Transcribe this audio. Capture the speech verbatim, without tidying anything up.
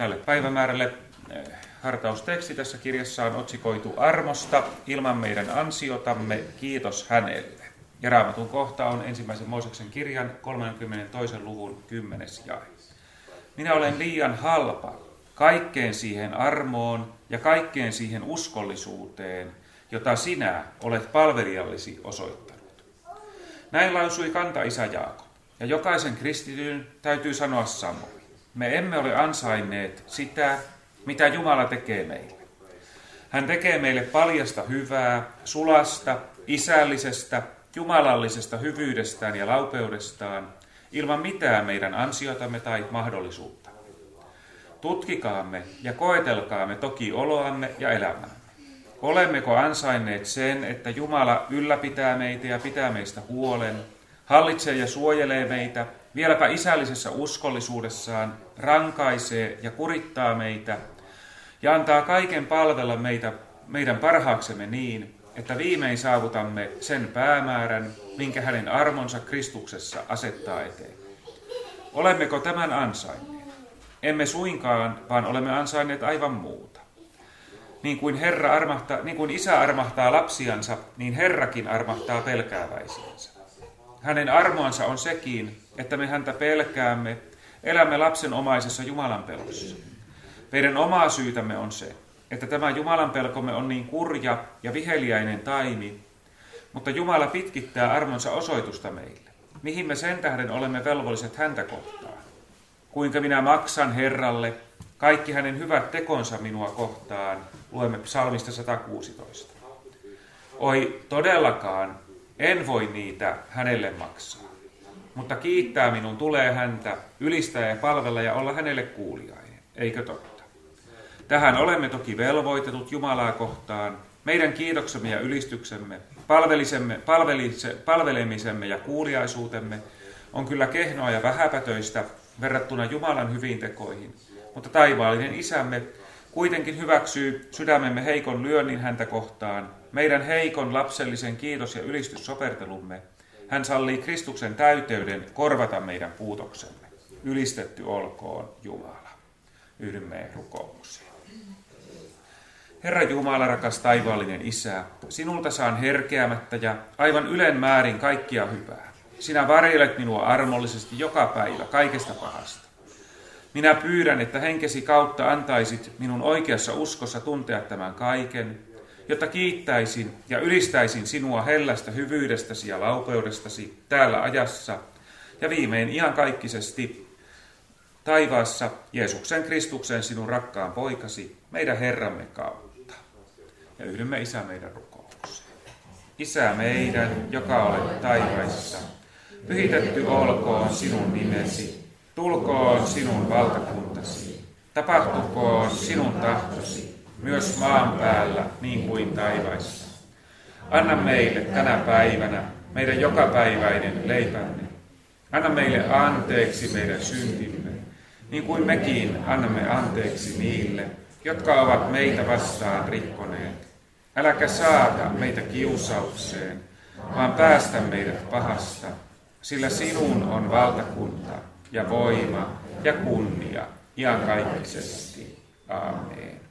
tälle päivämäärälle. Hartausteksti tässä kirjassa on otsikoitu Armosta ilman meidän ansiotamme, kiitos hänelle. Ja Raamatun kohta on ensimmäisen Mooseksen kirjan kolmaskymmenestoinen luvun kymmenes jae. Minä olen liian halpa kaikkeen siihen armoon ja kaikkeen siihen uskollisuuteen, jota sinä olet palvelijallesi osoittanut. Näin lausui kantaisä Jaakob, ja jokaisen kristityn täytyy sanoa samoin. Me emme ole ansainneet sitä, mitä Jumala tekee meille. Hän tekee meille paljasta hyvää, sulasta, isällisestä, jumalallisesta hyvyydestään ja laupeudestaan, ilman mitään meidän ansiotamme tai mahdollisuutta. Tutkikaamme ja koetelkaamme toki oloamme ja elämäämme. Olemmeko ansainneet sen, että Jumala ylläpitää meitä ja pitää meistä huolen, hallitsee ja suojelee meitä, vieläpä isällisessä uskollisuudessaan rankaisee ja kurittaa meitä ja antaa kaiken palvella meitä, meidän parhaaksemme niin, että viimein saavutamme sen päämäärän, minkä hänen armonsa Kristuksessa asettaa eteen. Olemmeko tämän ansainneet? Emme suinkaan, vaan olemme ansainneet aivan muuta. Niin kuin, Herra armahtaa, niin kuin isä armahtaa lapsiansa, niin Herrakin armahtaa pelkääväisiänsä. Hänen armoansa on sekin, että me häntä pelkäämme, elämme lapsenomaisessa Jumalan pelossa. Meidän omaa syytämme on se, että tämä Jumalan pelkomme on niin kurja ja viheliäinen taimi, mutta Jumala pitkittää armonsa osoitusta meille. Mihin me sen tähden olemme velvolliset häntä kohtaan? Kuinka minä maksan Herralle kaikki hänen hyvät tekonsa minua kohtaan, luemme psalmista sata kuusitoista. Oi, todellakaan en voi niitä hänelle maksaa, mutta kiittää minun tulee häntä, ylistää ja palvella ja olla hänelle kuuliainen, eikö totta? Tähän olemme toki velvoitetut Jumalaa kohtaan, meidän kiitoksemme ja ylistyksemme, palvelemisemme ja kuuliaisuutemme on kyllä kehnoa ja vähäpätöistä verrattuna Jumalan hyviin tekoihin, mutta taivaallinen isämme kuitenkin hyväksyy sydämemme heikon lyönnin häntä kohtaan, meidän heikon lapsellisen kiitos- ja ylistyssopertelumme. Hän sallii Kristuksen täyteyden korvata meidän puutoksemme. Ylistetty olkoon Jumala. Yhdymme rukoukseen. Herra Jumala, rakas taivaallinen Isä, sinulta saan herkeämättä ja aivan ylen määrin kaikkia hyvää. Sinä varjelet minua armollisesti joka päivä kaikesta pahasta. Minä pyydän, että henkesi kautta antaisit minun oikeassa uskossa tuntea tämän kaiken, jotta kiittäisin ja ylistäisin sinua hellästä hyvyydestäsi ja laupeudestasi täällä ajassa ja viimein iankaikkisesti taivaassa Jeesuksen Kristuksen sinun rakkaan poikasi, meidän Herramme kautta. Ja yhdymme Isä meidän rukoukseen. Isä meidän, joka olet taivaissa, pyhitetty olkoon sinun nimesi, tulkoon sinun valtakuntasi, tapahtukoon sinun tahtosi, myös maan päällä niin kuin taivaissa. Anna meille tänä päivänä meidän jokapäiväinen leipämme. Anna meille anteeksi meidän syntimme, niin kuin mekin annamme anteeksi niille, jotka ovat meitä vastaan rikkoneet. Äläkä saata meitä kiusaukseen, vaan päästä meidät pahasta, sillä sinun on valtakunta ja voima ja kunnia iankaikkisesti. Aamen.